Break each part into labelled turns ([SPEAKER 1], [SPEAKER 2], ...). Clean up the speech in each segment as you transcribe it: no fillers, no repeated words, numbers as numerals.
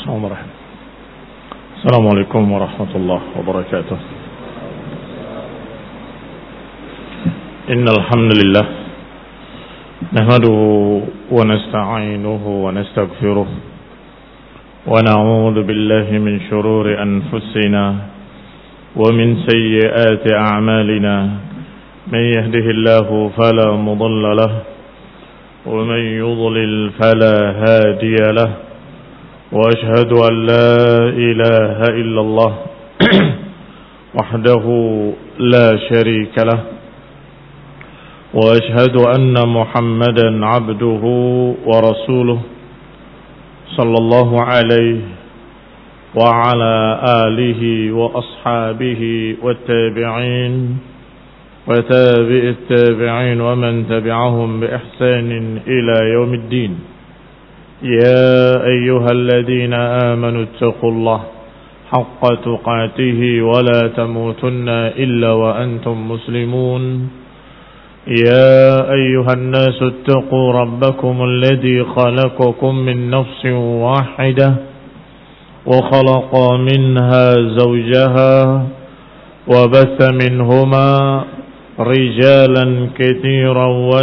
[SPEAKER 1] الرحمن الرحيم السلام عليكم ورحمة الله وبركاته إن الحمد لله نحمده ونستعينه ونستغفره ونعوذ بالله من شرور أنفسنا ومن سيئات أعمالنا من يهده الله فلا مضل له ومن يضلل فلا هادي له وأشهد أن لا إله إلا الله وحده لا شريك له وأشهد أن محمدا عبده ورسوله صلى الله عليه وعلى آله وأصحابه والتابعين وتابع التابعين ومن تبعهم بإحسان إلى يوم الدين يا أيها الذين آمنوا اتقوا الله حق تقاته ولا تموتن إلا وأنتم مسلمون يا أيها الناس اتقوا ربكم الذي خلقكم من نفس واحدة وخلق منها زوجها وبث منهما رجالا كثيرا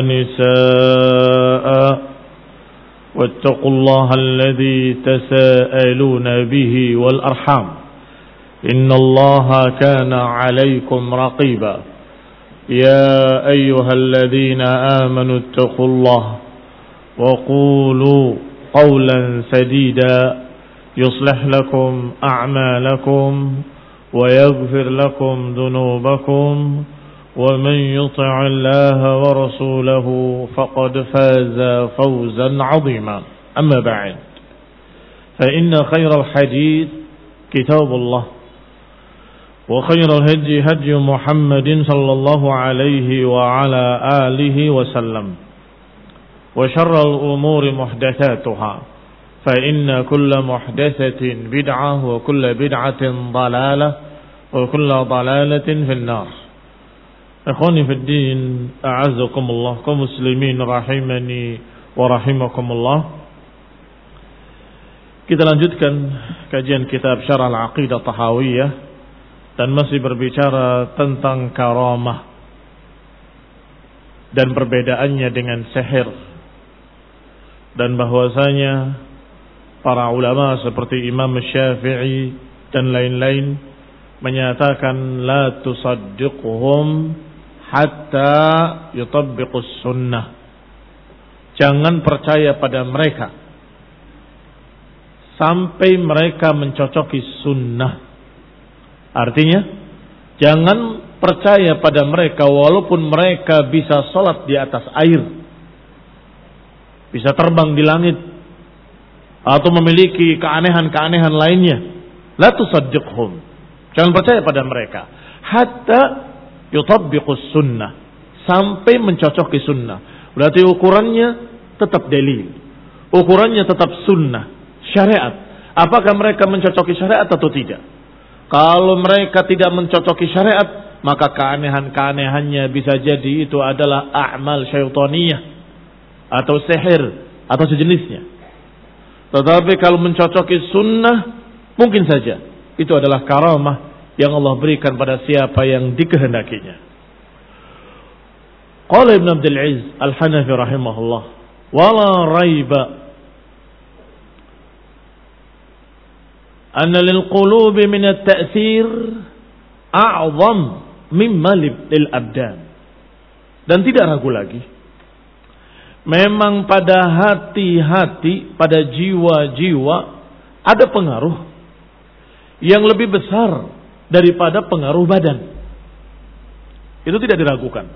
[SPEAKER 1] ونساء واتقوا الله الذي تساءلون به والأرحام إن الله كان عليكم رقيبا يا أيها الذين آمنوا اتقوا الله وقولوا قولا سديدا يصلح لكم أعمالكم ويغفر لكم ذنوبكم ومن يطع الله ورسوله فقد فاز فوزا عظيما أما بعد فإن خير الحديث كتاب الله وخير الهدي هدي محمد صلى الله عليه وعلى آله وسلم وشر الأمور محدثاتها فإن كل محدثة بدعة وكل بدعة ضلالة وكل ضلالة في النار. Ikhwani fid din, a'azzakumullah, kaum muslimin rahimani wa rahimakumullah. Kita lanjutkan kajian kitab Syarah Al-Aqidah Tahawiyah dan masih berbicara tentang karamah dan perbedaannya dengan sihir, dan bahwasanya para ulama seperti Imam Syafi'i dan lain-lain menyatakan la tusaddiquhum hatta yutabbiqus sunnah. Jangan percaya pada mereka sampai mereka mencocoki sunnah. Artinya jangan percaya pada mereka walaupun mereka bisa sholat di atas air, bisa terbang di langit, atau memiliki keanehan-keanehan lainnya. La tusaddiqhum, jangan percaya pada mereka hatta yutabbiqus sunnah, sampai mencocoki sunnah. Berarti ukurannya tetap dalil, ukurannya tetap sunnah, syariat. Apakah mereka mencocoki syariat atau tidak? Kalau mereka tidak mencocoki syariat, maka keanehan-keanehannya bisa jadi itu adalah a'mal syaitaniyah atau sihir atau sejenisnya. Tetapi kalau mencocoki sunnah, mungkin saja itu adalah karamah yang Allah berikan pada siapa yang dikehendakinya. Qala Ibn Abdul Aziz Al-Hanafi rahimahullah, wala raiba anna lil qulubi min at-ta'thir a'zam mimma lil abdan. Dan tidak ragu lagi, memang pada hati-hati, pada jiwa-jiwa ada pengaruh yang lebih besar daripada pengaruh badan. Itu tidak diragukan.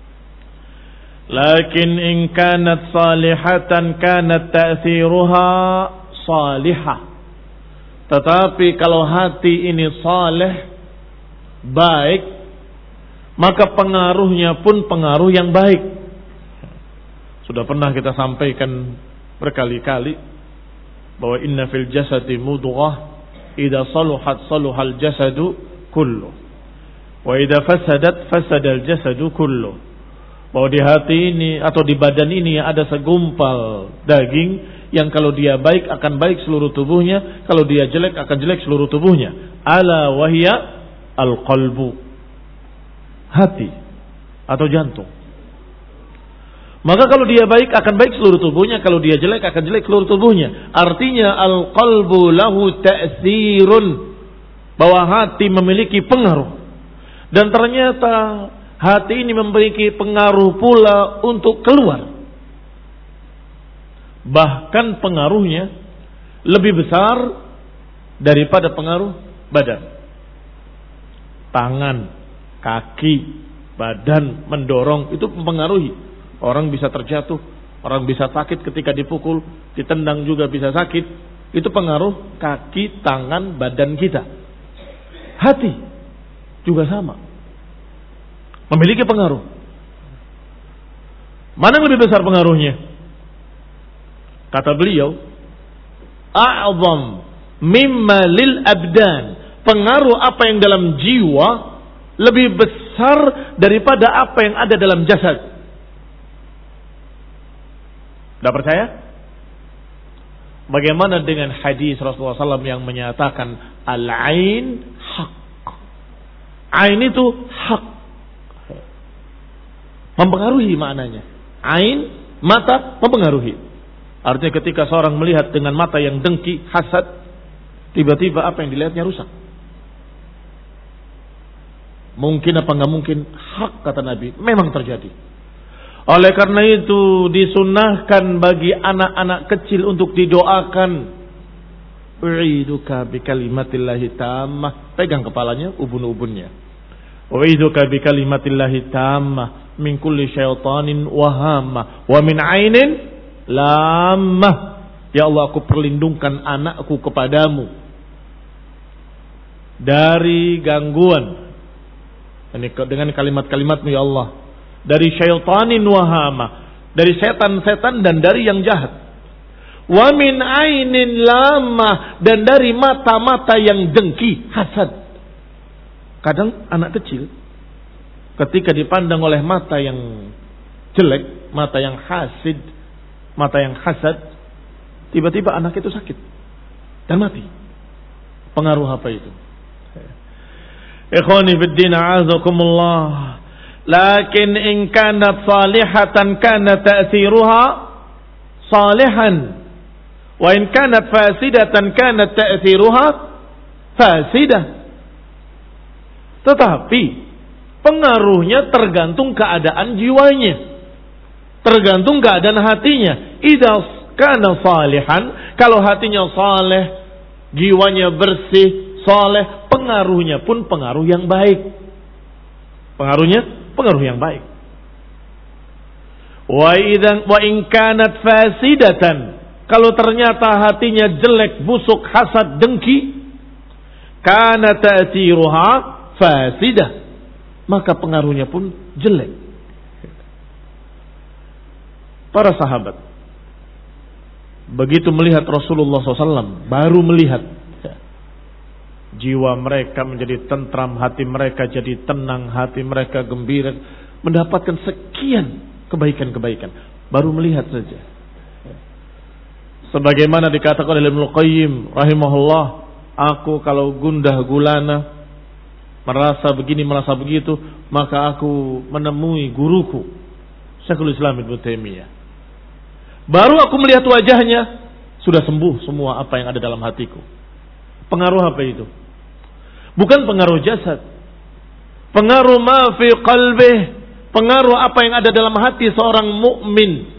[SPEAKER 1] Lakin in kanat salihatan kanat ta'thiruha salihah. Tetapi kalau hati ini saleh, baik, maka pengaruhnya pun pengaruh yang baik. Sudah pernah kita sampaikan berkali-kali bahwa inna fil jasadi mudghah idza saluhat saluhal jasadu kullu wa idza fasadat fasadal jasadu kullu bahwa di hati ini atau di badan ini ada segumpal daging yang kalau dia baik akan baik seluruh tubuhnya, kalau dia jelek akan jelek seluruh tubuhnya. Ala wahya al-qalbu, hati atau jantung. Maka kalau dia baik akan baik seluruh tubuhnya, kalau dia jelek akan jelek seluruh tubuhnya. Artinya al-qalbu lahu ta'thirun, bahwa hati memiliki pengaruh. Dan ternyata hati ini memiliki pengaruh pula untuk keluar. Bahkan pengaruhnya lebih besar daripada pengaruh badan. Tangan, kaki, badan mendorong itu mempengaruhi. Orang bisa terjatuh, orang bisa sakit ketika dipukul, ditendang juga bisa sakit. Itu pengaruh kaki, tangan, badan kita. Hati juga sama, memiliki pengaruh. Mana yang lebih besar pengaruhnya? Kata beliau, a'zam mimma lil abdan. Pengaruh apa yang dalam jiwa lebih besar daripada apa yang ada dalam jasad. Tidak percaya? Bagaimana dengan hadis Rasulullah SAW yang menyatakan al-ain haq. Ain itu hak, mempengaruhi maknanya. Ain, mata, mempengaruhi. Artinya ketika seorang melihat dengan mata yang dengki, hasad, tiba-tiba apa yang dilihatnya rusak. Mungkin apa enggak mungkin? Hak, kata Nabi, memang terjadi. Oleh karena itu disunahkan bagi anak-anak kecil untuk didoakan. U'iduka bi kalimatillahi tammah. Pegang kepalanya, ubun-ubunnya. U'iduka bi kalimatillahi tammah min kulli syaitanin wahama wa min ainin lamah. Ya Allah, aku perlindungkan anakku kepadamu dari gangguan. Ini dengan kalimat-kalimatmu ya Allah. Dari syaitanin wahama, dari setan-setan dan dari yang jahat. Wa min ainin lamah, dan dari mata-mata yang dengki, hasad. Kadang anak kecil ketika dipandang oleh mata yang jelek, mata yang hasid, mata yang hasad, tiba-tiba anak itu sakit dan mati. Pengaruh apa itu? Ikhwani fid din, a'azakumullah. Lakin in kanat salihatan kana ta'thiruha salihan, wa in kanat fasidatan kana ta'thiruha fasidah. Tetapi pengaruhnya tergantung keadaan jiwanya, tergantung keadaan hatinya. Idza kana salihan, kalau hatinya saleh, jiwanya bersih, saleh, pengaruhnya pun pengaruh yang baik. Pengaruhnya pengaruh yang baik. Wa in kanat fasidatan, kalau ternyata hatinya jelek, busuk, hasad, dengki, kana ta'thiruha fasidah, maka pengaruhnya pun jelek. Para sahabat begitu melihat Rasulullah SAW, baru melihat, jiwa mereka menjadi tentram, hati mereka jadi tenang, hati mereka gembira, mendapatkan sekian kebaikan-kebaikan. Baru melihat saja. Sebagaimana dikatakan oleh Ibnu Qayyim rahimahullah, aku kalau gundah gulana, merasa begini, merasa begitu, maka aku menemui guruku Syekhul Islam Ibnu Taimiyah. Baru aku melihat wajahnya, sudah sembuh semua apa yang ada dalam hatiku. Pengaruh apa itu? Bukan pengaruh jasad, pengaruh ma fi qalbih, pengaruh apa yang ada dalam hati seorang mukmin.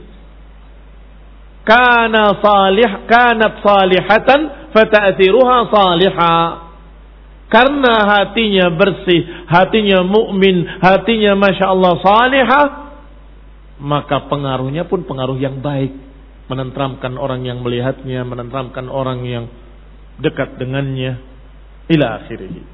[SPEAKER 1] Kanat salihatan fata'thiruha salihah. Karena hatinya bersih, hatinya mukmin, hatinya masya Allah salihah, maka pengaruhnya pun pengaruh yang baik, menenteramkan orang yang melihatnya, menenteramkan orang yang dekat dengannya, ila akhirih.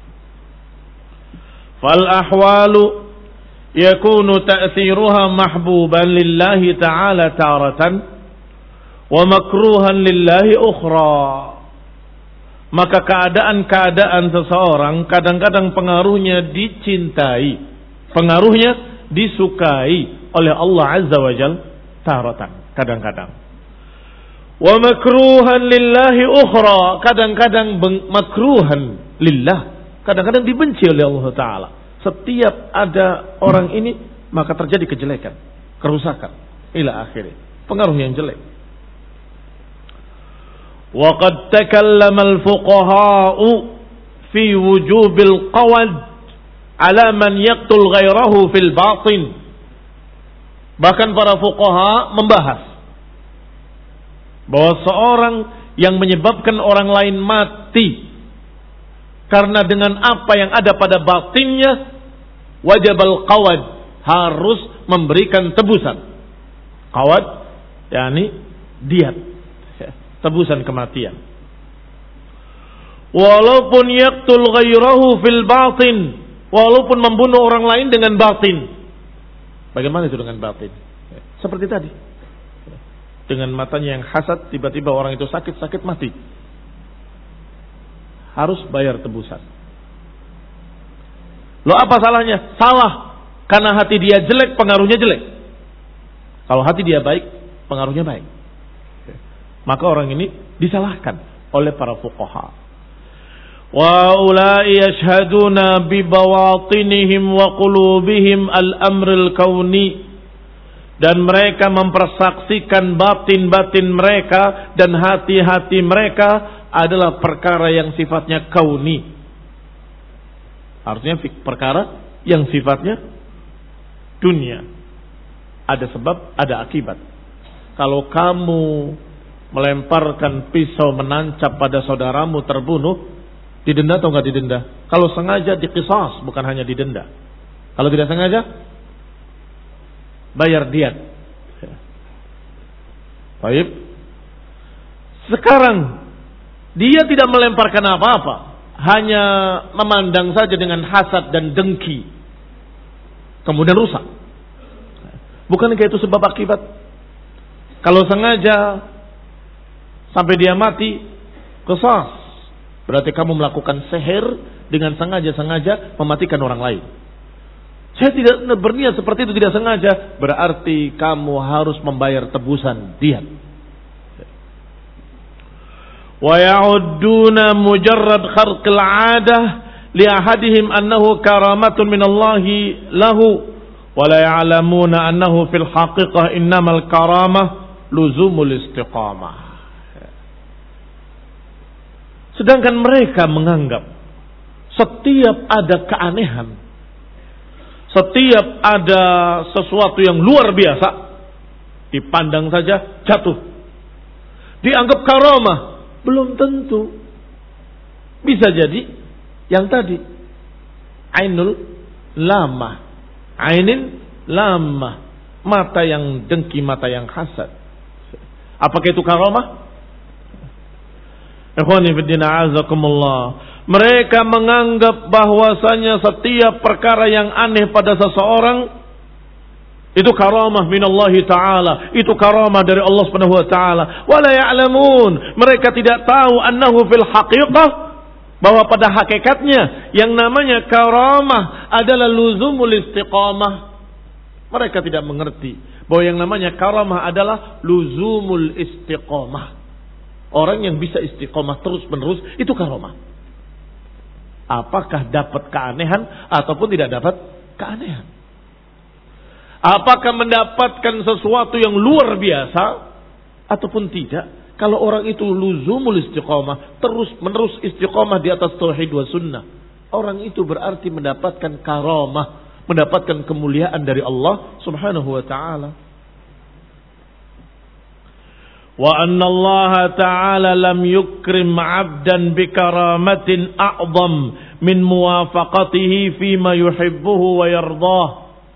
[SPEAKER 1] Fal ahwalu yakunu ta'thiruha mahbuban lillahi ta'ala taratan wa makruhan lillahi ukhra. Maka keadaan-keadaan seseorang kadang-kadang pengaruhnya dicintai, pengaruhnya disukai oleh Allah Azza wa Jalla taratan, kadang-kadang. Wa makruhan lillahi ukhra, kadang-kadang makruhan lillah, kadang-kadang dibenci oleh Allah Ta'ala. Setiap ada orang ini, maka terjadi kejelekan, kerusakan, ila akhirnya, pengaruh yang jelek. Wa qad takallama al-fuqaha'u fi wujubil qawad ala man yaqtul ghairahu fil batin. Bahkan para fuqaha membahas bahwa seorang yang menyebabkan orang lain mati karena dengan apa yang ada pada batinnya, wajibal qawad, harus memberikan tebusan. Qawad yakni diat, tebusan kematian. Walaupun yaqtul ghairahu fil batin, walaupun membunuh orang lain dengan batin. Bagaimana itu dengan batin? Seperti tadi, dengan matanya yang hasad, tiba-tiba orang itu sakit mati, harus bayar tebusan. Loh, apa salahnya? Salah, karena hati dia jelek, pengaruhnya jelek. Kalau hati dia baik, pengaruhnya baik. Maka orang ini disalahkan oleh para fuqaha. Wa ulai yashhaduna bi bawatinihim wa qulubihim al-amrul kauni, dan mereka mempersaksikan batin-batin mereka dan hati-hati mereka adalah perkara yang sifatnya kauni. Artinya perkara yang sifatnya dunia. Ada sebab, ada akibat. Kalau kamu melemparkan pisau menancap pada saudaramu terbunuh, didenda atau enggak didenda? Kalau sengaja diqisas, bukan hanya didenda. Kalau tidak sengaja, bayar diat. Baik. Sekarang dia tidak melemparkan apa-apa, hanya memandang saja dengan hasad dan dengki, kemudian rusak. Bukankah itu sebab akibat? Kalau sengaja sampai dia mati, qisas. Berarti kamu melakukan sihir dengan sengaja mematikan orang lain. Saya tidak berniat seperti itu, tidak sengaja. Berarti kamu harus membayar tebusan diat. Wa ya'udduna mujarrad kharqil 'adah li ahadihim annahu karamatun minallahi lahu wa la ya'lamuna annahu fil haqiqah innamal karamah luzumul istiqamah. Sedangkan mereka menganggap setiap ada keanehan, setiap ada sesuatu yang luar biasa, dipandang saja jatuh, dianggap karamah. Belum tentu. Bisa jadi yang tadi, ainul lamah, ainin lamah, mata yang dengki, mata yang hasad. Apakah itu karamah? Ikhwani fiddina azakumullah. Mereka menganggap bahwasanya setiap perkara yang aneh pada seseorang itu karamah minallahi ta'ala, itu karamah dari Allah Subhanahu wa ta'ala. Wala ya'lamun, mereka tidak tahu annahu fil haqiqah, bahwa pada hakikatnya yang namanya karamah adalah luzumul istiqamah. Mereka tidak mengerti bahwa yang namanya karamah adalah luzumul istiqamah. Orang yang bisa istiqomah terus-menerus itu karamah. Apakah dapat keanehan ataupun tidak dapat keanehan? Apakah mendapatkan sesuatu yang luar biasa ataupun tidak? Kalau orang itu luzumul istiqomah, terus-menerus istiqomah di atas tauhid wa sunnah, orang itu berarti mendapatkan karamah, mendapatkan kemuliaan dari Allah Subhanahu wa ta'ala. Wa anna Allah ta'ala lam yukrim 'abdan bi karamatin a'zam min muwafaqatihi fima yuhibbuhu wa yardah.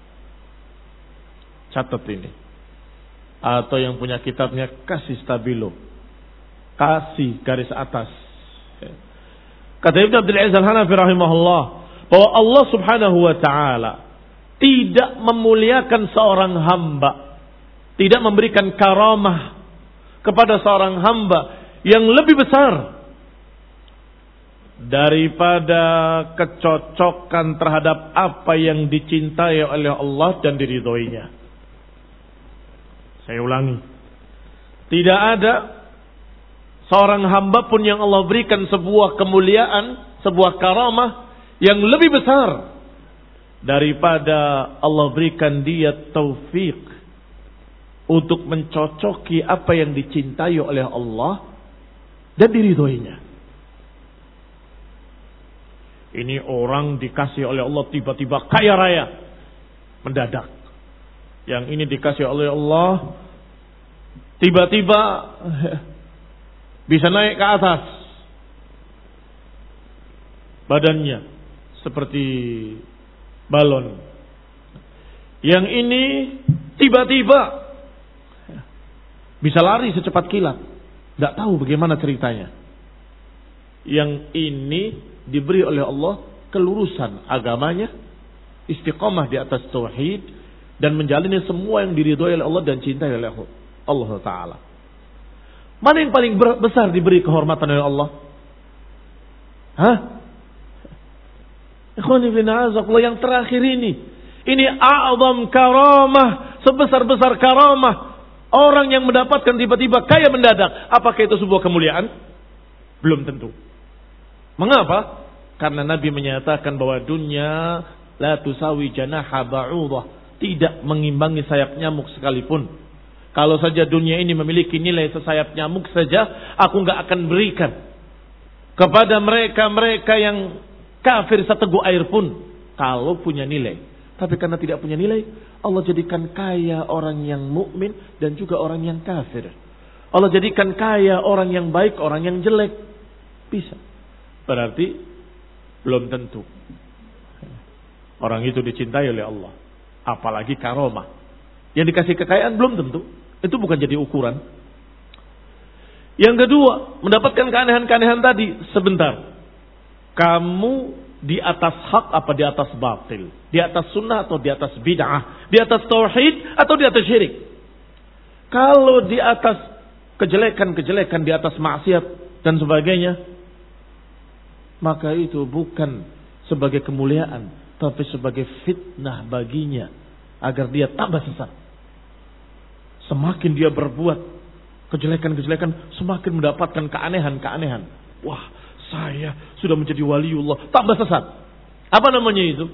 [SPEAKER 1] Catat ini. Atau yang punya kitabnya kasih stabilo, kasih garis atas. Kata Ibnu Abdul Aziz Al-Hanafi rahimahullah, bahwa Allah Subhanahu wa ta'ala tidak memuliakan seorang hamba, tidak memberikan karamah kepada seorang hamba yang lebih besar daripada kecocokan terhadap apa yang dicintai oleh Allah dan diridhoinya. Saya ulangi. Tidak ada seorang hamba pun yang Allah berikan sebuah kemuliaan, sebuah karamah yang lebih besar daripada Allah berikan dia taufik untuk mencocoki apa yang dicintai oleh Allah dan diridhoinya. Ini orang dikasih oleh Allah tiba-tiba kaya raya mendadak. Yang ini dikasih oleh Allah tiba-tiba bisa naik ke atas badannya seperti balon. Yang ini tiba-tiba bisa lari secepat kilat. Tidak tahu bagaimana ceritanya. Yang ini diberi oleh Allah kelurusan agamanya, istiqamah di atas tauhid, dan menjalani semua yang diridhoi oleh Allah dan cintai oleh Allah Ta'ala. Mana yang paling besar diberi kehormatan oleh Allah? Hah? Ikhwani fillah, yang terakhir ini. Ini a'zam karamah, sebesar-besar karamah. Orang yang mendapatkan tiba-tiba kaya mendadak. Apakah itu sebuah kemuliaan? Belum tentu. Mengapa? Karena Nabi menyatakan bahwa dunia la tusawi janaha ba'udah, tidak mengimbangi sayap nyamuk sekalipun. Kalau saja dunia ini memiliki nilai sesayap nyamuk saja, aku enggak akan berikan kepada mereka yang kafir seteguk air pun kalau punya nilai. Tapi karena tidak punya nilai, Allah jadikan kaya orang yang mukmin dan juga orang yang kafir. Allah jadikan kaya orang yang baik, orang yang jelek. Bisa. Berarti belum tentu orang itu dicintai oleh Allah. Apalagi karomah. Yang dikasih kekayaan belum tentu. Itu bukan jadi ukuran. Yang kedua, mendapatkan keanehan-keanehan tadi. Sebentar. Kamu di atas hak apa di atas batil? Di atas sunnah atau di atas bid'ah? Di atas tauhid atau di atas syirik? Kalau di atas kejelekan-kejelekan, di atas maksiat dan sebagainya, maka itu bukan sebagai kemuliaan, tapi sebagai fitnah baginya agar dia tambah sesat. Semakin dia berbuat kejelekan-kejelekan, semakin mendapatkan keanehan-keanehan. Wah, saya sudah menjadi waliullah, tambah sesat. Apa namanya itu?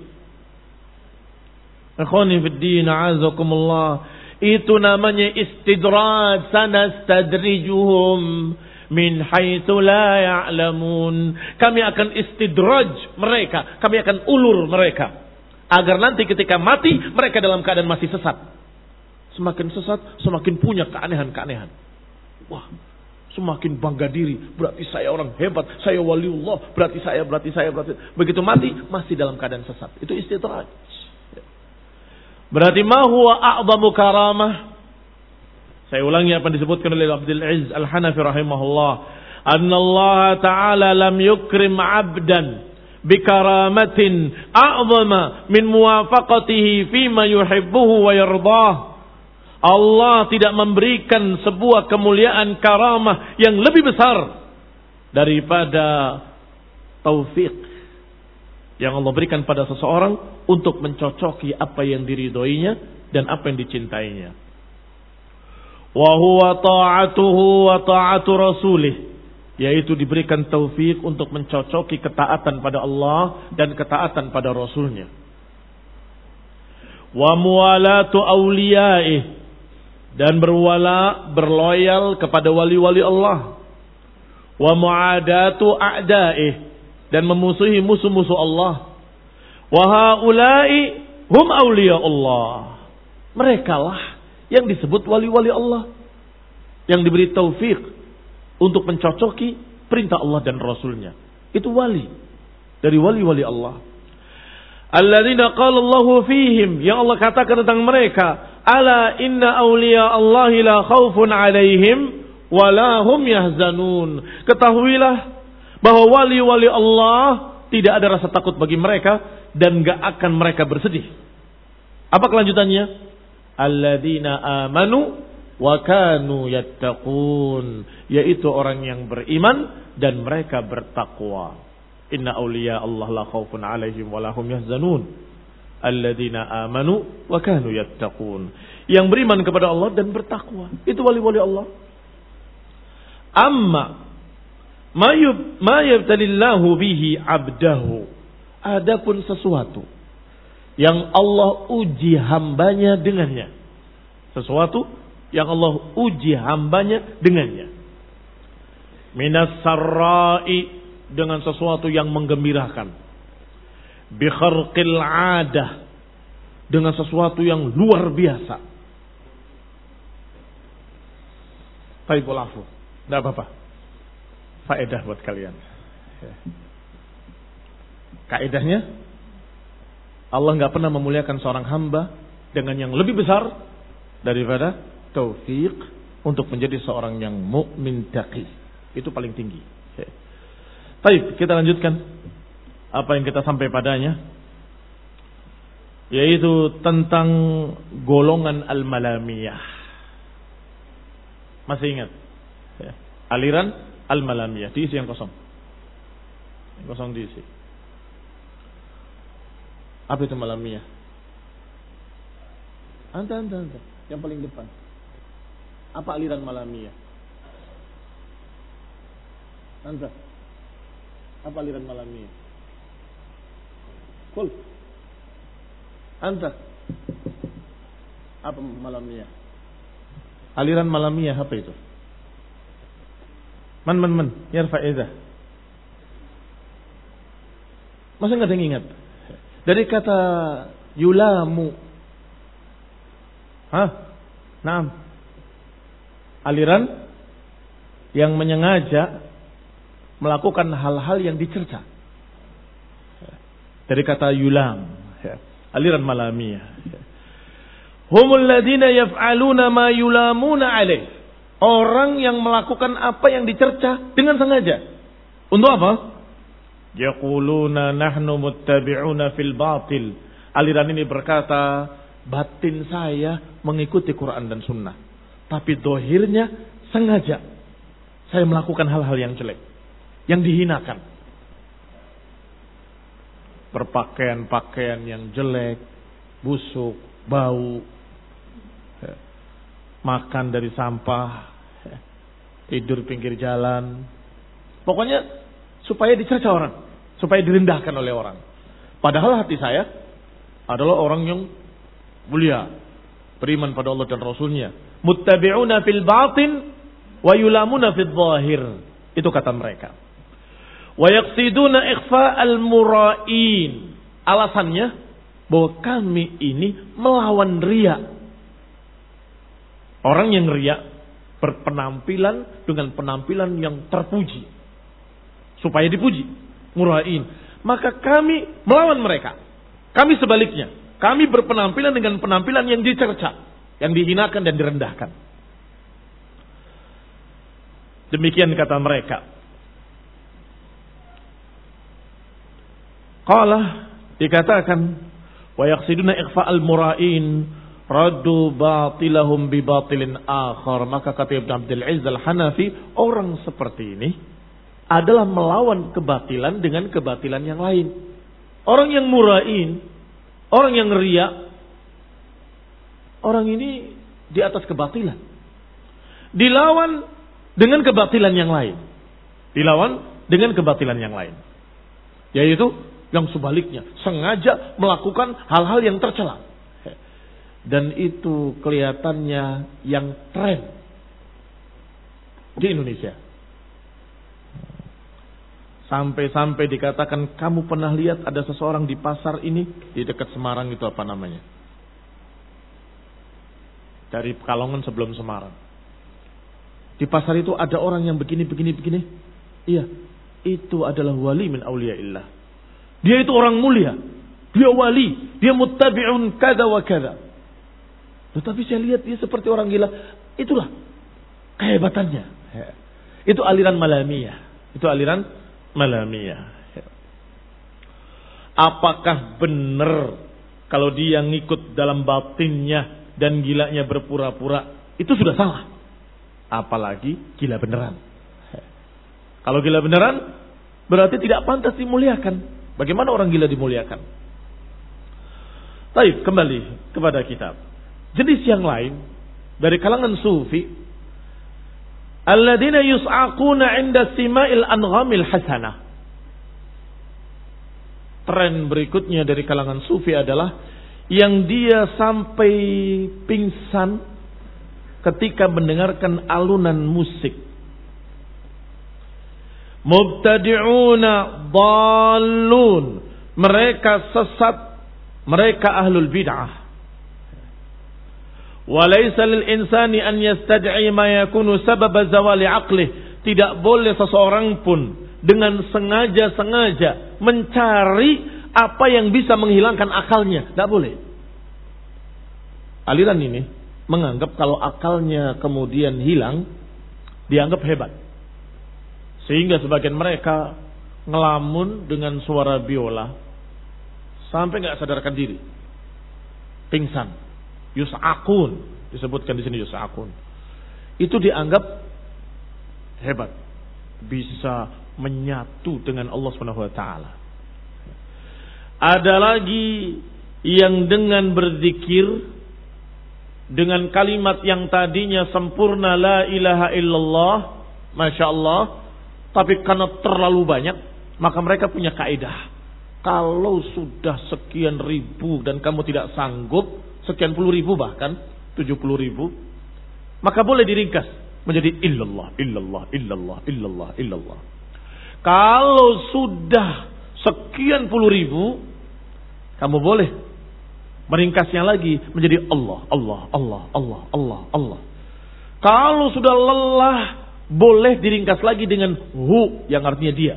[SPEAKER 1] Akhwani fid din, a'azakumullah. Itu namanya istidraj, sanastadrijuhum min haitsu la ya'lamun. Kami akan istidraj mereka, kami akan ulur mereka agar nanti ketika mati mereka dalam keadaan masih sesat. Semakin sesat, semakin punya keanehan-keanehan. Wah, semakin bangga diri, berarti saya orang hebat, saya waliullah, berarti saya. Begitu mati masih dalam keadaan sesat. Itu istidraj. Berarti ma huwa a'zamu karamah? Saya ulangi apa yang disebutkan oleh Abdul Aziz Al-Hanafi rahimahullah. Anna Allah Ta'ala lam yukrim 'abdan bikaramatin a'zama min muwafaqatihi fima yuhibbuhu wa yardah. Allah tidak memberikan sebuah kemuliaan karamah yang lebih besar daripada taufik yang Allah berikan pada seseorang untuk mencocoki apa yang diridhoinya dan apa yang dicintainya. Wa huwa ta'atuhu wa ta'atu rasulih, yaitu diberikan taufik untuk mencocoki ketaatan pada Allah dan ketaatan pada Rasulnya. Wa muwalatu awliyaih, dan berloyal kepada wali-wali Allah. Wa mu'adatu a'daih, dan memusuhi musuh-musuh Allah. Wa haula'i hum awliya Allah. Merekalah yang disebut wali-wali Allah, yang diberi taufik untuk mencocoki perintah Allah dan Rasulnya. Itu wali dari wali-wali Allah. Alladzina qala Allahu fihim, yang Allah katakan tentang mereka, ala inna awliya Allahi la khaufun alaihim wa la hum yahzanun. Ketahuilah bahwa wali-wali Allah tidak ada rasa takut bagi mereka dan gak akan mereka bersedih. Apa kelanjutannya? Alladzina amanu wa kanu yattaqun, yaitu orang yang beriman dan mereka bertakwa. Inna awliya Allah la khawfun alaihim wa lahum yahzanun. Alladzina amanu wa kanu yattaqun. Yang beriman kepada Allah dan bertakwa. Itu wali-wali Allah. Amma ma yabtalillahu bihi abdahu. Adapun sesuatu yang Allah uji hambanya dengannya. Sesuatu yang Allah uji hambanya dengannya. Minas sarra'i, dengan sesuatu yang menggembirakan. Bi kharqil 'adah, dengan sesuatu yang luar biasa. Baikul afu. Tidak apa-apa. Faedah buat kalian. Kaedahnya, Allah nggak pernah memuliakan seorang hamba dengan yang lebih besar daripada taufik untuk menjadi seorang yang mukmin taqi. Itu paling tinggi. Baik, kita lanjutkan apa yang kita sampai padanya, yaitu tentang golongan al-malamiyah. Masih ingat? Aliran al-malamiyah. Diisi yang kosong. Yang kosong diisi. Apa itu malamiyah? Anta. Yang paling depan. Apa aliran malamiyah? Anta. Apa aliran malamiyah? Kul. Anta. Apa malamiyah? Aliran malamiyah apa itu? Man. Yarfa idah. Masa nggak ada yang ingat? Dari kata yulamu. Naam. Aliran yang menyengaja melakukan hal-hal yang dicerca. Dari kata yulam. Aliran malamiyah. Humul ladina yaf'aluna ma yulamuna alaih. Orang yang melakukan apa yang dicerca dengan sengaja. Untuk apa? Yaquluna nahnu muttabi'una fil batil. Aliran ini berkata, batin saya mengikuti Quran dan Sunnah. Tapi dohirnya sengaja saya melakukan hal-hal yang jelek, yang dihinakan. Berpakaian-pakaian yang jelek, busuk, bau, makan dari sampah, tidur pinggir jalan. Pokoknya supaya dicerca orang, supaya direndahkan oleh orang. Padahal hati saya adalah orang yang mulia, beriman pada Allah dan Rasulnya. Muttabi'una fil batin wa yulamuna fil zahir. Itu kata mereka. Wa yaqsiduna ikhfa al-mura'in. Alasannya bahwa kami ini melawan riya. Orang yang riya berpenampilan dengan penampilan yang terpuji supaya dipuji, mura'in. Maka kami melawan mereka. Kami sebaliknya, kami berpenampilan dengan penampilan yang dicerca, yang dihinakan dan direndahkan. Demikian kata mereka. Qala, dikatakan wa yaqsiduna ikhfa al-mura'in raddu batilahum bi batilin akhar. Maka kata Ibnu Abdul Aziz Al-Hanafi, orang seperti ini adalah melawan kebatilan dengan kebatilan yang lain. Orang yang mura'in, orang yang riya, orang ini di atas kebatilan. Dilawan dengan kebatilan yang lain. Dilawan dengan kebatilan yang lain. Yaitu yang sebaliknya, sengaja melakukan hal-hal yang tercela. Dan itu kelihatannya yang tren di Indonesia. Sampai-sampai dikatakan, kamu pernah lihat ada seseorang di pasar ini, di dekat Semarang itu apa namanya? Dari Pekalongan sebelum Semarang. Di pasar itu ada orang yang begini. Iya, itu adalah wali min awliyaillah. Dia itu orang mulia. Dia wali. Dia muttabi'un kada wa kada. Tetapi saya lihat dia seperti orang gila. Itulah kehebatannya. Itu aliran malamiyah. Itu aliran malamiyah. Apakah benar kalau dia ngikut dalam batinnya dan gilanya berpura-pura? Itu sudah salah. Apalagi gila beneran. Kalau gila beneran, berarti tidak pantas dimuliakan. Bagaimana orang gila dimuliakan? Baik, kembali kepada kitab. Jenis yang lain dari kalangan sufi, alladzina yus'aquna 'inda sima'il anghamil hasanah. Tren berikutnya dari kalangan sufi adalah yang dia sampai pingsan ketika mendengarkan alunan musik. Mubtadi'una dhalun, mereka sesat, mereka ahlul bid'ah. Walaysa lil insani an yastad'i ma yakunu sabab zawali aqlih. Tidak boleh seseorang pun dengan sengaja-sengaja mencari apa yang bisa menghilangkan akalnya. Tidak boleh. Aliran ini menganggap kalau akalnya kemudian hilang, dianggap hebat. Sehingga sebagian mereka ngelamun dengan suara biola sampai nggak sadarkan diri, pingsan. Yus'akun, disebutkan di sini yus'akun. Itu dianggap hebat, bisa menyatu dengan Allah Subhanahu wa taala. Ada lagi yang dengan berzikir dengan kalimat yang tadinya sempurna la ilaha illallah, masya Allah, tapi karena terlalu banyak, maka mereka punya kaidah. Kalau sudah sekian ribu dan kamu tidak sanggup, sekian puluh ribu bahkan 70.000, maka boleh diringkas menjadi illallah, illallah, illallah, illallah, illallah. Kalau sudah sekian puluh ribu, kamu boleh meringkasnya lagi menjadi Allah, Allah, Allah, Allah, Allah, Allah. Kalau sudah lelah, boleh diringkas lagi dengan hu, yang artinya dia.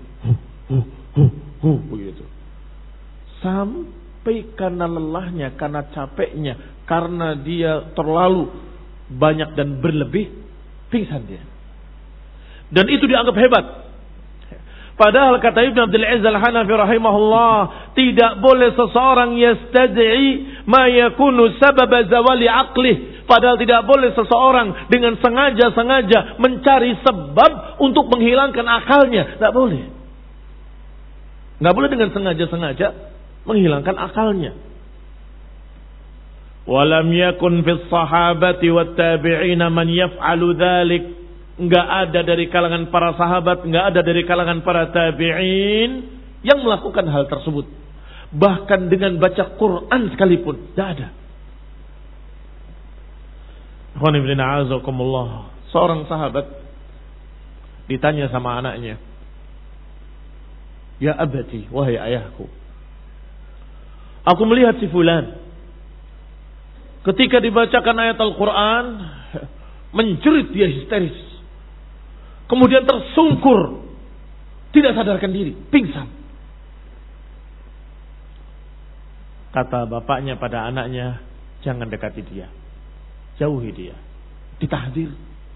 [SPEAKER 1] Hu, begitu. Sampai karena lelahnya, karena capeknya, karena dia terlalu banyak dan berlebih, pingsan dia. Dan itu dianggap hebat. Padahal kata Ibn Abdul Aziz Al-Hanafi rahimahullah, tidak boleh seseorang yastad'i ma yakunu sabab zawali aqlih. Padahal tidak boleh seseorang dengan sengaja-sengaja mencari sebab untuk menghilangkan akalnya. Tidak boleh. Tidak boleh dengan sengaja-sengaja menghilangkan akalnya. Walam yakun fis sahabati wat tabi'ina man yaf'alu dzalik. Enggak ada dari kalangan para sahabat, enggak ada dari kalangan para tabi'in yang melakukan hal tersebut. Bahkan dengan baca Quran sekalipun, enggak ada. Seorang sahabat ditanya sama anaknya, "Ya abati, wahai ayahku, aku melihat si fulan ketika dibacakan ayat Al-Quran menjerit, dia histeris. Kemudian tersungkur, tidak sadarkan diri, pingsan." Kata bapaknya pada anaknya, "Jangan dekati dia, jauhi dia." Ditahdir.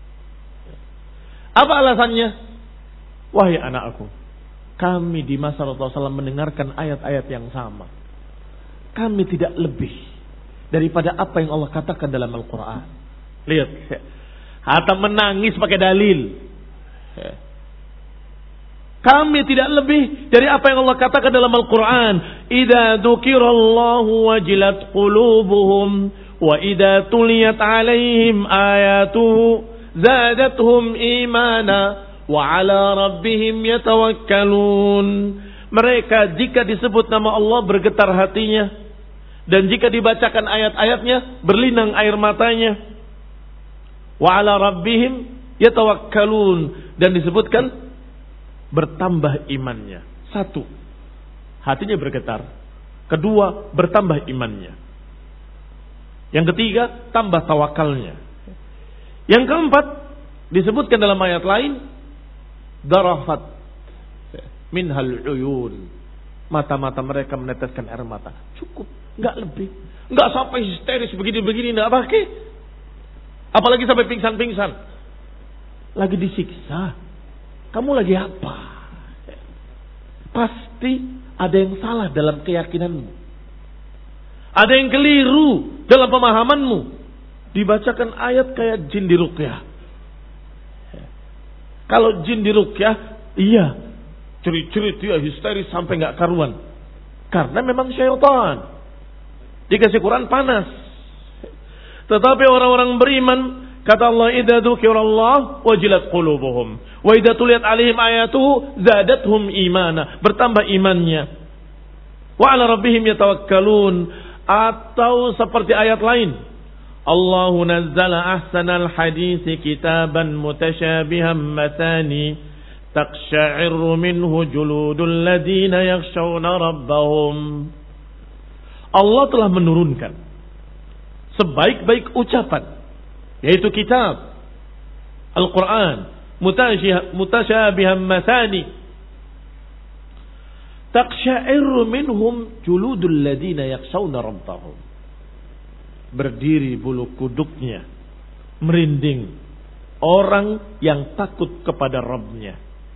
[SPEAKER 1] Apa alasannya? "Wahai anakku, kami di masa Rasulullah SAW mendengarkan ayat-ayat yang sama. Kami tidak lebih daripada apa yang Allah katakan dalam Al-Quran." Lihat, hatta menangis pakai dalil. Kami tidak lebih dari apa yang Allah katakan dalam Al-Quran. "Idza dzukirallahu wajilat qulubuhum wa idza tuliyat 'alaihim ayatuhu zadatuhum imana wa 'ala rabbihim yatawakkalun." Mereka jika disebut nama Allah bergetar hatinya, dan jika dibacakan ayat-ayatnya berlinang air matanya. Wa 'ala rabbihim yatawakkalun, dan disebutkan bertambah imannya. Satu, hatinya bergetar. Kedua, bertambah imannya. Yang ketiga, tambah tawakalnya. Yang keempat, disebutkan dalam ayat lain, darafat minhal uyun, mata-mata mereka meneteskan air mata. Cukup, enggak lebih. Enggak sampai histeris begini-begini, enggak pakai. Apalagi sampai pingsan-pingsan. Lagi disiksa. Kamu lagi apa? Pasti ada yang salah dalam keyakinanmu. Ada yang keliru dalam pemahamanmu. Dibacakan ayat kayak jin diruqyah. Kalau jin diruqyah, iya. Cerit-cerit dia histeris sampai nggak karuan. Karena memang syaitan. Dikasih Quran panas. Tetapi orang-orang beriman, kata Allah, idza dzukirallah wajilat qulubuhum wa idza tuliyat alaihim ayatuhu zadathum imana, bertambah imannya. Wa 'ala rabbihim yatawakkalun, atau seperti ayat lain, Allahu nazzala ahsanal haditsi kitaban mutasyabihan mathani taqsha'irru minhu juludul ladzina yakhshawna rabbahum. Allah telah menurunkan sebaik-baik ucapan, yaitu kitab Al-Quran, mutasyabihan mathani taqsha'irru minhum juludul ladzina yakhshawna rabbahum. Berdiri bulu kuduknya, merinding orang yang takut kepada Rabbnya.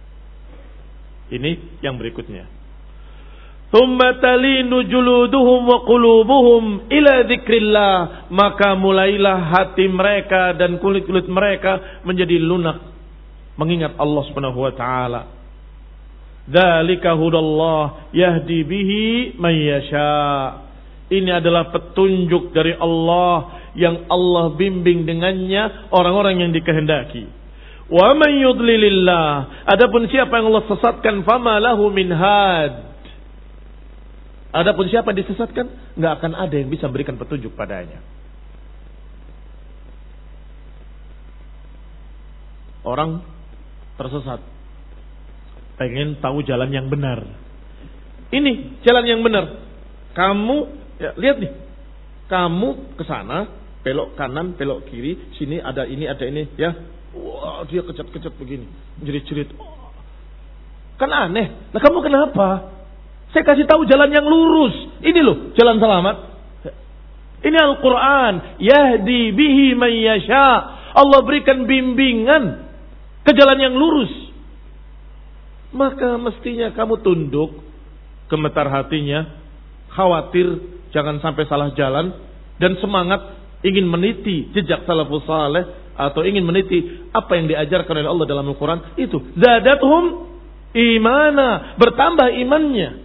[SPEAKER 1] Ini yang berikutnya. Thumma talinu juluduhum wa qulubuhum ila dzikrillah, maka mulailah hati mereka dan kulit-kulit mereka menjadi lunak mengingat Allah Subhanahu wa taala. Dzalika hudallah yahdi bihi man yasha. Ini adalah petunjuk dari Allah yang Allah bimbing dengannya orang-orang yang dikehendaki. Wa man yudlilillah, adapun siapa yang Allah sesatkan, fama lahu min had. Adapun siapa yang disesatkan, enggak akan ada yang bisa berikan petunjuk padanya. Orang tersesat, pengen tahu jalan yang benar. Ini jalan yang benar. Kamu ya, lihat nih, kamu ke sana, belok kanan, belok kiri, sini ada ini, ya. Wah, dia kecat-kecat begini, jerit-jerit. Kan aneh. Nah, kamu kenapa? Saya kasih tahu jalan yang lurus. Ini loh, jalan selamat. Ini Al-Quran. Yahdi bihi man yasha. Allah berikan bimbingan ke jalan yang lurus. Maka mestinya kamu tunduk, gemetar hatinya, khawatir jangan sampai salah jalan, dan semangat ingin meniti jejak salafus saleh atau ingin meniti apa yang diajarkan oleh Allah dalam Al-Quran. Itu zadathum imana, bertambah imannya.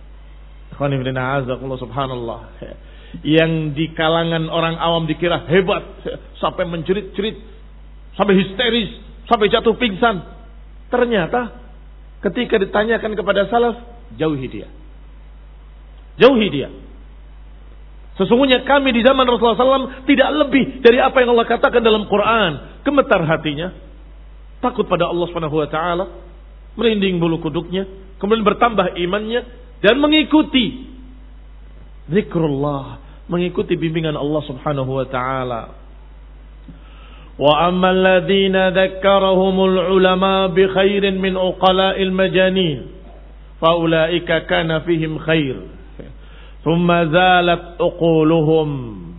[SPEAKER 1] Subhanallah. Yang di kalangan orang awam dikira hebat, sampai menjerit-jerit, sampai histeris, sampai jatuh pingsan. Ternyata ketika ditanyakan kepada salaf, jauhi dia. Jauhi dia. Sesungguhnya kami di zaman Rasulullah SAW tidak lebih dari apa yang Allah katakan dalam Quran. Gemetar hatinya, takut pada Allah Subhanahu wa taala, merinding bulu kuduknya, kemudian bertambah imannya dan mengikuti zikrullah, mengikuti bimbingan Allah Subhanahu wa taala. Wa ammal ladzina dzakkarahumul ulama bi khairin min uqala'il majanin fa ulaika kana fihim khair. Thumma zalat uquluhum.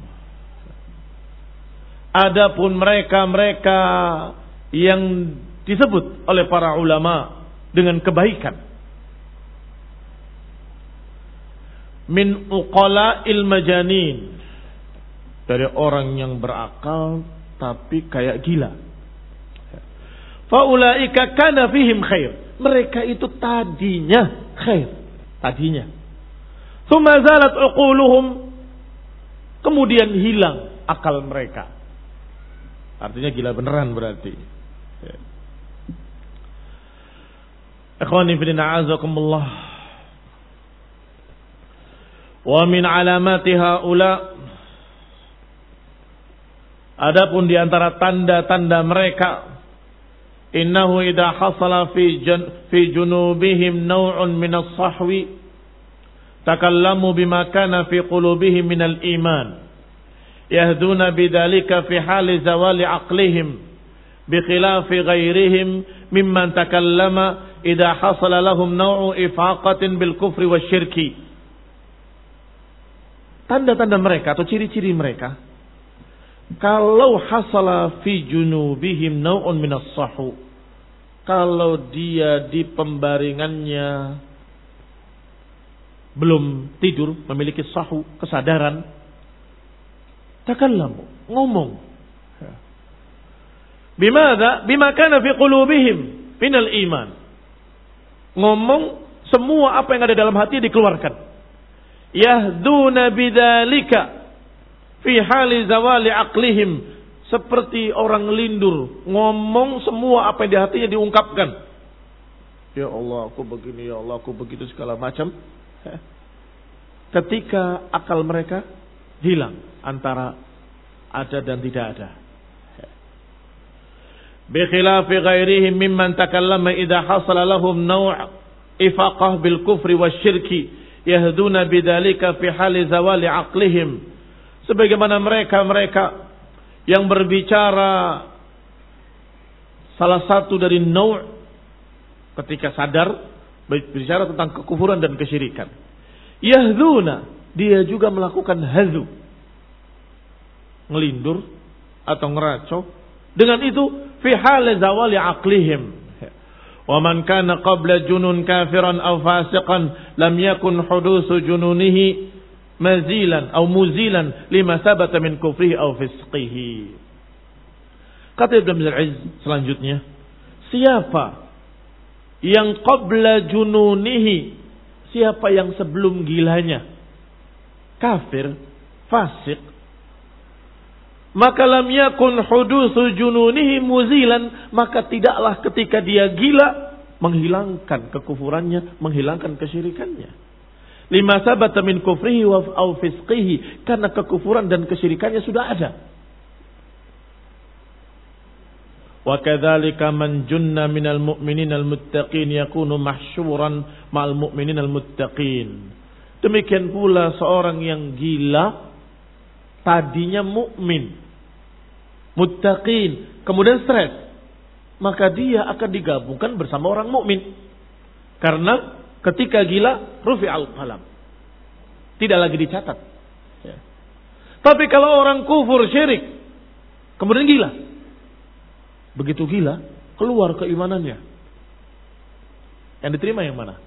[SPEAKER 1] Adapun mereka-mereka yang disebut oleh para ulama dengan kebaikan, min uqala'il majanin, dari orang yang berakal tapi kayak gila. Fa ulaika kana fihim khair. Mereka itu tadinya khair, tadinya. Tsumma zalat uquluhum, kemudian hilang akal mereka. Artinya gila beneran berarti. Ikhwani fillah a'azakumullah. Wa min alamati haula, adapun di antara tanda-tanda mereka, innahu idza hasala fi junubihim naw'un min as-sahwi takallamu bima kana fi qulubihim min al-iman yahduna bidzalika fi hali zawali aqlihim bi khilafi ghairihim mimman takallama idza hasala lahum naw'u ifaqatin bil kufri wasyirki. Tanda-tanda mereka atau ciri-ciri mereka, kalau hasala fi junubihim naw'un min as-sahwu, kalau dia di pembaringannya belum tidur, memiliki sahu, kesadaran, takallamu, ngomong. Bimada? Bima kana fi qulubihim minal iman. ngomong semua apa yang ada dalam hati dikeluarkan. Yahduna bidzalika fi hali zawali aqlihim, seperti orang lindur, ngomong semua apa yang di hatinya diungkapkan. Ya Allah, aku begini, ya Allah, aku begitu, segala macam. Ketika akal mereka hilang antara ada dan tidak ada. Bi khilafi ghairihim mimman takallama idza hasala lahum naw' ifaqah bil kufri wasyirki yahduna bidzalika fi hali zawali aqlihim. Sebagaimana mereka yang berbicara salah satu dari naw' ketika sadar berbicara tentang kekufuran dan kesyirikan. Yahduna, dia juga melakukan hadzu, ngelindur atau ngeraco. Dengan itu fi hal zawali aqlihim. Wa man kana qabla junun kafiran aw fasiqan lam yakun hudusu jununihi mazilan aw muzilan lima sabata min kufrihi aw fisqihi. Kata Ibnu Al-Izz selanjutnya, siapa yang qabla jununihi, siapa yang sebelum gilanya kafir, fasik, maka lam yakun hudusu jununihi muzilan, maka tidaklah ketika dia gila menghilangkan kekufurannya, menghilangkan kesyirikannya. Lima sabata min kufrihi wa au fisqihi, karena kekufuran dan kesyirikannya sudah ada. Wa kadzalika man junna minal mu'minina al-muttaqin yakunu mahsyuran ma'al mu'minina al-muttaqin. Demikian pula seorang yang gila tadinya mukmin, muttaqin, kemudian stres, maka dia akan digabungkan bersama orang mukmin. Karena ketika gila rufi'al qalam, tidak lagi dicatat. Ya. Tapi kalau orang kufur syirik kemudian gila, begitu gila keluar keimanannya, yang diterima yang mana?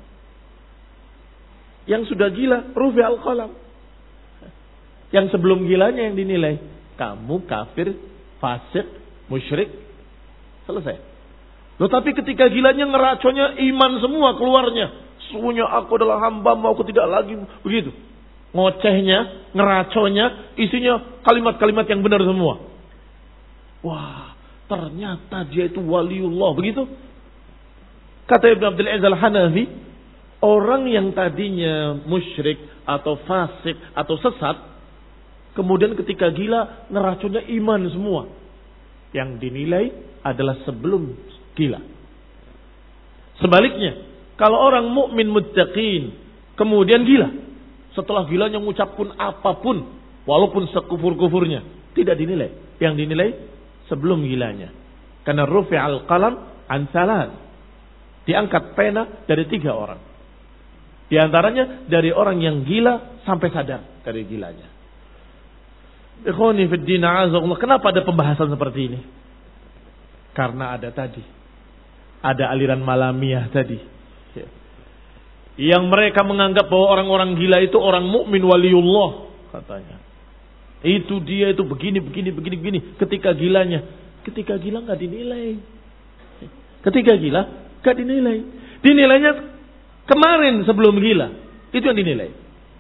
[SPEAKER 1] Yang sudah gila rufi'al qalam. Yang sebelum gilanya yang dinilai, kamu kafir, fasik, musyrik, selesai. Loh, tapi ketika gilanya ngeraconya iman semua keluarnya. Sesungguhnya aku adalah hamba-Mu, aku tidak lagi begitu. Ngocehnya, ngeraconya, isinya kalimat-kalimat yang benar semua. Wah, ternyata dia itu waliullah, begitu. Kata Ibnu Abdul Aziz Al-Hanafi, orang yang tadinya musyrik atau fasik atau sesat, kemudian ketika gila ngeracunya iman semua. Yang dinilai adalah sebelum gila. Sebaliknya, kalau orang mukmin muttaqin kemudian gila, setelah gilanya mengucapkan apapun walaupun sekufur-kufurnya, tidak dinilai. Yang dinilai sebelum gilanya. Karena rufi'al qalam an salat. Diangkat pena dari 3 orang. Di antaranya dari orang yang gila sampai sadar dari gilanya. Ikhwani fid din, a'azakumullah. Kenapa ada pembahasan seperti ini? Karena ada tadi, ada aliran malamiyah tadi, yang mereka menganggap bahwa orang-orang gila itu orang mukmin waliullah, katanya. Itu dia itu begini. Ketika gila nggak dinilai. Ketika gila nggak dinilai. Dinilainya kemarin sebelum gila, itu yang dinilai.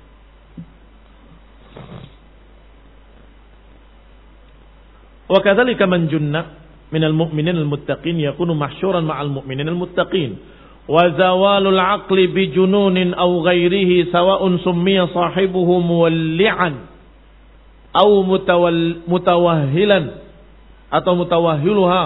[SPEAKER 1] Wa kadzalika man junna minal mu'minin al-muttaqin yakunu mahsyuran ma'al mu'minin al-muttaqin. Wa zawalul aqli bi jununin aw ghairihi sawa'un summiya sahibuhu muwalli'an aw mutawahhilan atau mutawahhiluha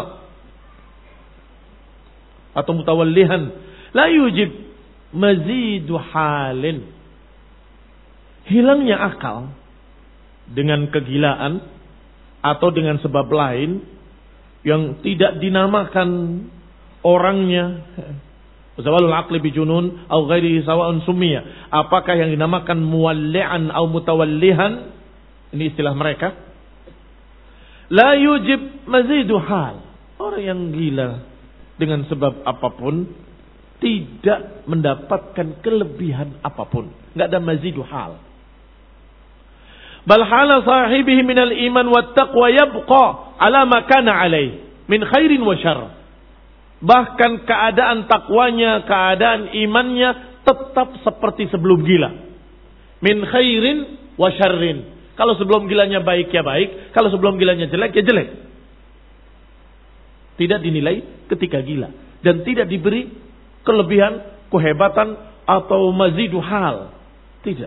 [SPEAKER 1] atau mutawallihan la yujib mazidu halin. Hilangnya akal dengan kegilaan atau dengan sebab lain yang tidak dinamakan orangnya, zawalul aqli bijunun au ghairihi sawa'un summiya, apakah yang dinamakan muwalli'an au mutawallihan, ini istilah mereka, la yujib mazidu hal. Orang yang gila dengan sebab apapun tidak mendapatkan kelebihan apapun, enggak ada mazidu hal. Bal hala sahibihi minal iman wat taqwa yabqa ala ma kana alaih min khairin wa syarr. Bahkan keadaan takwanya, keadaan imannya tetap seperti sebelum gila. Min khairin wa syarrin. Kalau sebelum gilanya baik ya baik, kalau sebelum gilanya jelek ya jelek. Tidak dinilai ketika gila dan tidak diberi kelebihan, kehebatan atau mazidu hal. Tidak.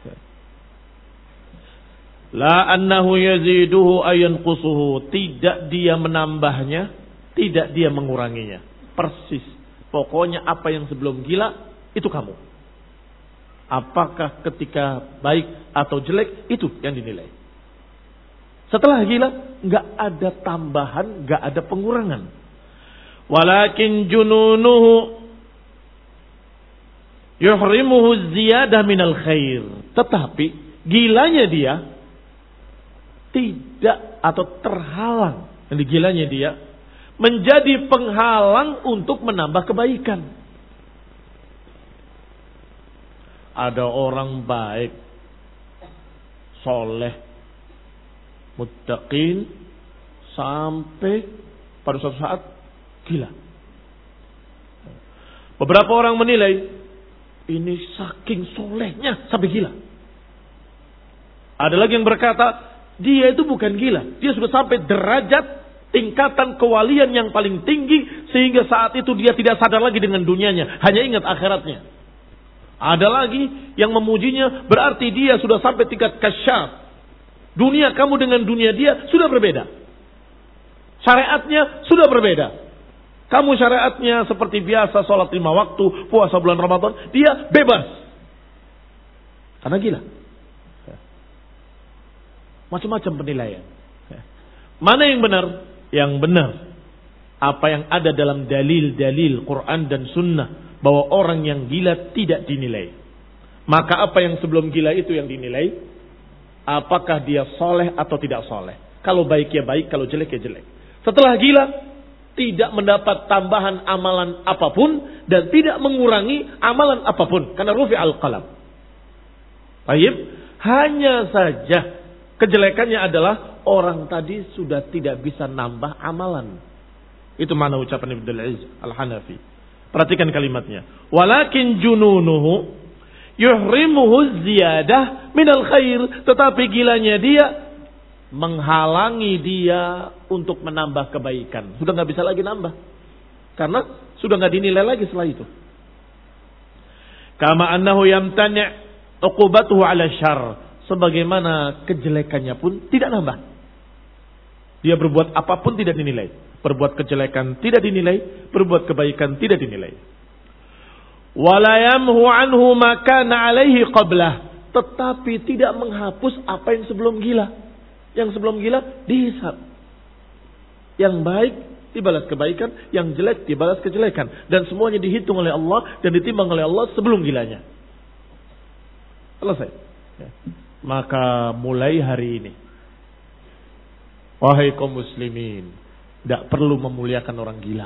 [SPEAKER 1] La annahu yaziduhu ayanqusuhu. Tidak dia menambahnya, tidak dia menguranginya. Persis. Pokoknya apa yang sebelum gila itu kamu. Apakah ketika baik atau jelek itu yang dinilai. Setelah gila enggak ada tambahan, enggak ada pengurangan. Walakin jununuhu yuhrimuhu ziyadah minal khair. Tetapi gilanya dia tidak atau terhalang. Jadi gilanya dia menjadi penghalang untuk menambah kebaikan. Ada orang baik, soleh, muttaqin, sampai pada suatu saat gila. Beberapa orang menilai ini saking solehnya sampai gila. Ada lagi yang berkata dia itu bukan gila, dia sudah sampai derajat tingkatan kewalian yang paling tinggi sehingga saat itu dia tidak sadar lagi dengan dunianya, hanya ingat akhiratnya. Ada lagi yang memujinya berarti dia sudah sampai tingkat kasyaf. Dunia kamu dengan dunia dia sudah berbeda. Syariatnya sudah berbeda. Kamu syariatnya seperti biasa, sholat 5 waktu, puasa bulan Ramadan, dia bebas. Karena gila. Macam-macam penilaian. Mana yang benar? Yang benar apa yang ada dalam dalil-dalil Quran dan Sunnah, bahwa orang yang gila tidak dinilai. Maka apa yang sebelum gila itu yang dinilai. Apakah dia soleh atau tidak soleh. Kalau baik ya baik, kalau jelek ya jelek. Setelah gila, tidak mendapat tambahan amalan apapun dan tidak mengurangi amalan apapun. Karena rufi al-qalam. Baik, hanya saja kejelekannya adalah orang tadi sudah tidak bisa nambah amalan. Itu mana ucapan Ibnu Al-Izz Al-Hanafi. Perhatikan kalimatnya. Walakin jununuhu yuhrimuhu ziyadah minal khair. Tetapi gilanya dia menghalangi dia untuk menambah kebaikan. Sudah gak bisa lagi nambah. Karena sudah gak dinilai lagi setelah itu. Kama annahu yamtani' uqubatuhu ala syarr. Sebagaimana kejelekannya pun tidak nambah. Dia berbuat apapun tidak dinilai. Berbuat kejelekan tidak dinilai, berbuat kebaikan tidak dinilai. Wala yamhu anhu ma kana alaihi qablah. Tetapi tidak menghapus apa yang sebelum gila. Yang sebelum gila dihisab. Yang baik dibalas kebaikan, yang jelek dibalas kejelekan, dan semuanya dihitung oleh Allah dan ditimbang oleh Allah sebelum gilanya. Selesai. Maka mulai hari ini, wahai kaum muslimin, tidak perlu memuliakan orang gila.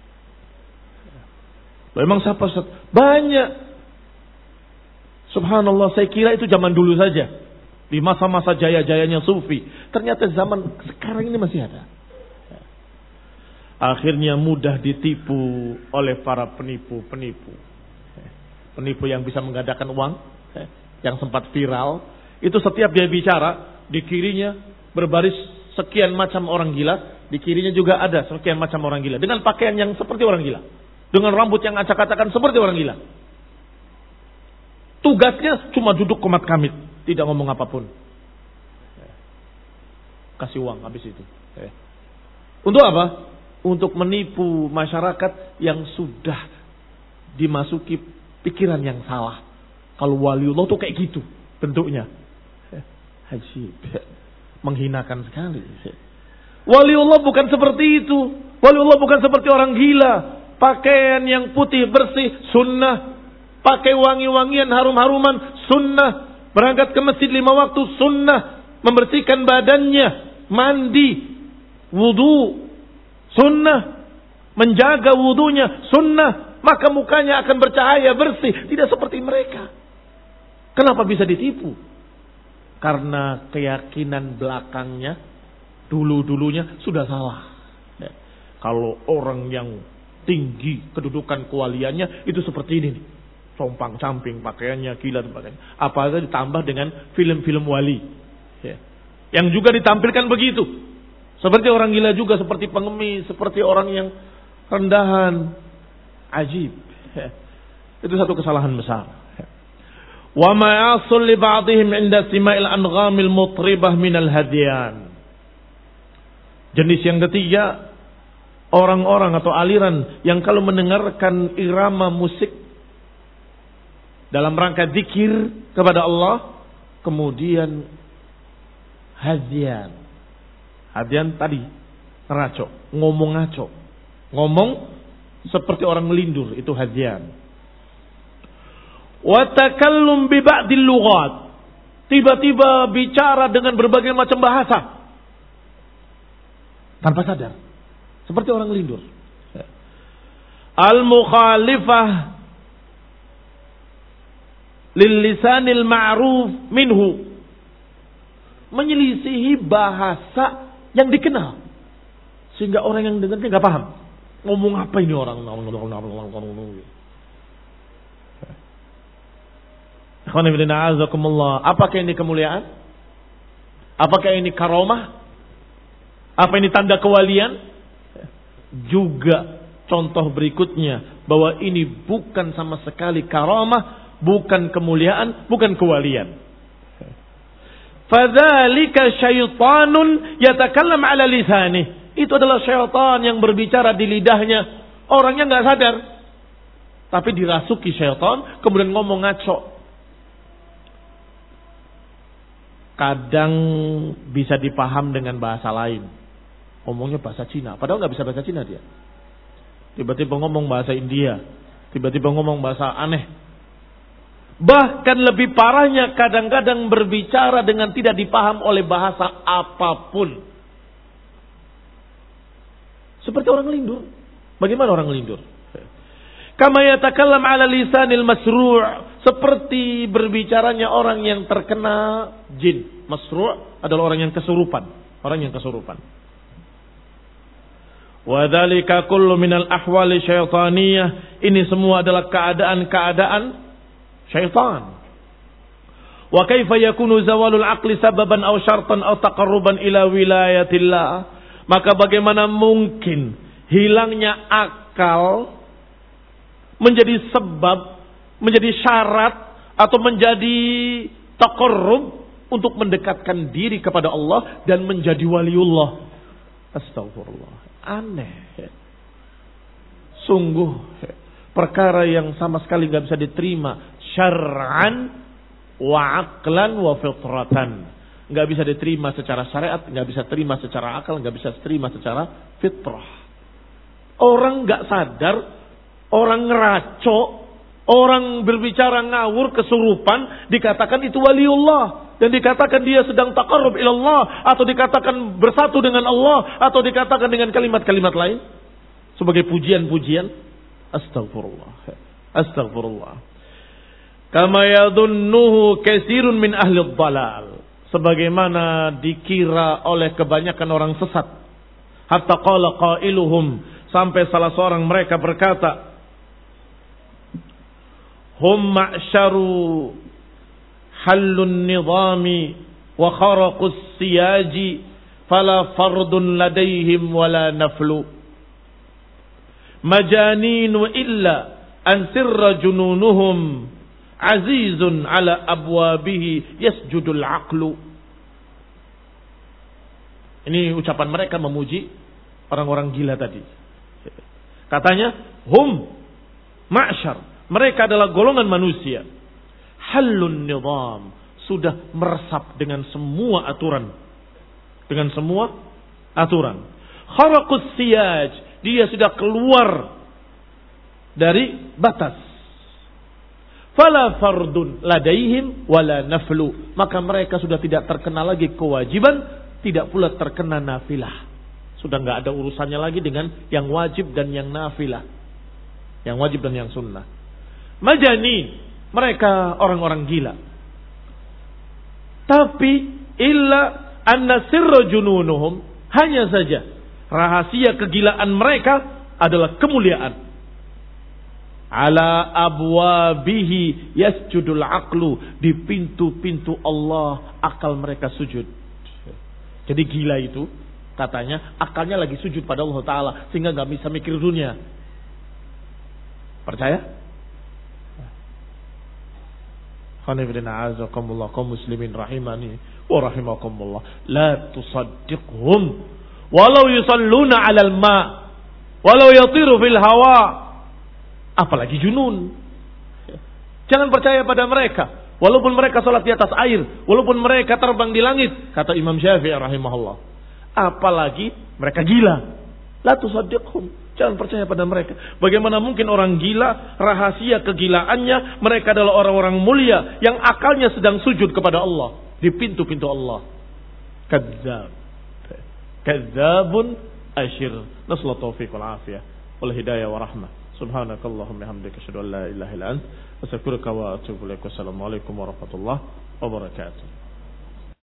[SPEAKER 1] Memang siapa? Banyak. Subhanallah, saya kira itu zaman dulu saja. Di masa-masa jaya-jayanya sufi. Ternyata zaman sekarang ini masih ada. Akhirnya mudah ditipu oleh para penipu-penipu. Penipu yang bisa menggandakan uang. Yang sempat viral. Itu setiap dia bicara, di kirinya berbaris sekian macam orang gila. Di kirinya juga ada sekian macam orang gila. Dengan pakaian yang seperti orang gila. Dengan rambut yang acak-acakan seperti orang gila. Tugasnya cuma duduk komat kamit. Tidak ngomong apapun. Kasih uang habis itu. Untuk apa? Untuk menipu masyarakat yang sudah dimasuki pikiran yang salah. Kalau waliullah tuh kayak gitu bentuknya. Ajib. Menghinakan sekali. Waliullah bukan seperti itu. Waliullah bukan seperti orang gila. Pakaian yang putih bersih sunnah. Pakai wangi-wangian harum-haruman sunnah. Berangkat ke masjid 5 waktu sunnah. Membersihkan badannya. Mandi. Wudu. Sunnah. Menjaga wudunya sunnah. Maka mukanya akan bercahaya bersih. Tidak seperti mereka. Kenapa bisa ditipu? Karena keyakinan belakangnya dulu-dulunya sudah salah. Kalau orang yang tinggi kedudukan kewaliannya, itu seperti ini nih. Compang-camping pakaiannya, gila dan sebagainya. Apalagi ditambah dengan film-film wali. Ya. Yang juga ditampilkan begitu. Seperti orang gila juga, seperti pengemis, seperti orang yang rendahan. Ajib. Ya. Itu satu kesalahan besar. Ya. Wa ma yasul li ba'dihim 'inda sima'il anghamil mutribah minal hadiyan. Jenis yang ketiga, orang-orang atau aliran yang kalau mendengarkan irama musik dalam rangka zikir kepada Allah, kemudian hadian. Hadian tadi ngeraco, ngomong ngaco. Ngomong seperti orang melindur, itu hadian. Wa takallum bi ba'dil lughat. Tiba-tiba bicara dengan berbagai macam bahasa tanpa sadar, seperti orang lindur. Al-mukhalifah lil lisanil ma'ruf minhu, menyelisihi bahasa yang dikenal sehingga orang yang dengarnya nggak paham ngomong apa ini orang. Apakah ini kemuliaan? Apakah ini karomah? Apa ini tanda kewalian? Juga contoh berikutnya bahwa ini bukan sama sekali karamah, bukan kemuliaan, bukan kewalian. Fadzalika syaitanun yatakallam ala lisanih. Itu adalah syaitan yang berbicara di lidahnya. Orangnya nggak sadar, tapi dirasuki syaitan, kemudian ngomong ngaco. Kadang bisa dipaham dengan bahasa lain. Ngomongnya bahasa Cina, padahal nggak bisa bahasa Cina dia. Tiba-tiba ngomong bahasa India, tiba-tiba ngomong bahasa aneh. Bahkan lebih parahnya, kadang-kadang berbicara dengan tidak dipaham oleh bahasa apapun. Seperti orang lindur. Bagaimana orang lindur? Kama yatakallam ala lisanil masru', seperti berbicaranya orang yang terkena jin. Masru' adalah orang yang kesurupan, orang yang kesurupan. Wadzalika kullu minal ahwali syaitaniyah. Ini semua adalah keadaan-keadaan syaitan. Wa kaifa yakunu zawalul aqli sababan aw syartan aw taqarruban ila wilayatillah? Maka bagaimana mungkin hilangnya akal menjadi sebab, menjadi syarat atau menjadi taqarrub untuk mendekatkan diri kepada Allah dan menjadi waliullah? Astagfirullah. Aneh. Sungguh perkara yang sama sekali gak bisa diterima syar'an wa aqlan wa fitratan. Gak bisa diterima secara syariat, gak bisa terima secara akal, gak bisa terima secara fitrah. Orang gak sadar, orang ngeraco, orang berbicara ngawur, kesurupan, dikatakan itu waliullah. Dan dikatakan dia sedang taqarrub ilallah, atau dikatakan bersatu dengan Allah, atau dikatakan dengan kalimat-kalimat lain sebagai pujian-pujian. Astagfirullah. Astagfirullah. Kama yadhunnuhu katsirun min ahli dhalal. Sebagaimana dikira oleh kebanyakan orang sesat. Hatta qala qailuhum, sampai salah seorang mereka berkata, hum ma'syaru halun nizami wa kharaqus siyaji fala fardun ladaihim wala naflu majaninu illa an sirra jununuhum azizun ala abwabihi yasjudul aqlu. Ini ucapan mereka memuji orang-orang gila tadi. Katanya hum ma'syar, mereka adalah golongan manusia. Halun nizam, sudah meresap dengan semua aturan. Dengan semua aturan. Kharaqus siyaj, dia sudah keluar dari batas. Fala fardun ladaihim wala naflu, maka mereka sudah tidak terkena lagi kewajiban, tidak pula terkena nafilah. Sudah enggak ada urusannya lagi dengan yang wajib dan yang nafilah. Yang wajib dan yang sunnah. Majani, mereka orang-orang gila. Tapi illa anna sirra jununuhum, hanya saja rahasia kegilaan mereka adalah kemuliaan. Ala abwabihi yasjudul aqlu, di pintu-pintu Allah akal mereka sujud. Jadi gila itu katanya akalnya lagi sujud pada Allah Ta'ala sehingga gak bisa mikir dunia. Percaya? Khonifidina azakumullah kaum muslimin rahimani wa rahimakumullah, la tusaddiqhum walau yusalluna alal ma walau yatiru fil hawa, apalagi junun. Jangan percaya pada mereka walaupun mereka sholat di atas air, walaupun mereka terbang di langit, kata Imam Syafi'i rahimahullah. Apalagi mereka gila. La tusaddiqhum, jangan percaya pada mereka. Bagaimana mungkin orang gila, rahasia kegilaannya mereka adalah orang-orang mulia yang akalnya sedang sujud kepada Allah di pintu-pintu Allah. Kadzab, kadzabun asyir. Nasallahu taufiq wal afiyah wal hidayah wa rahmah. Subhanakallahumma hamdika asyhadu an la ilaha illa anta astaghfiruka wa atubu ilaik. Wassalamualaikum warahmatullahi wabarakatuh.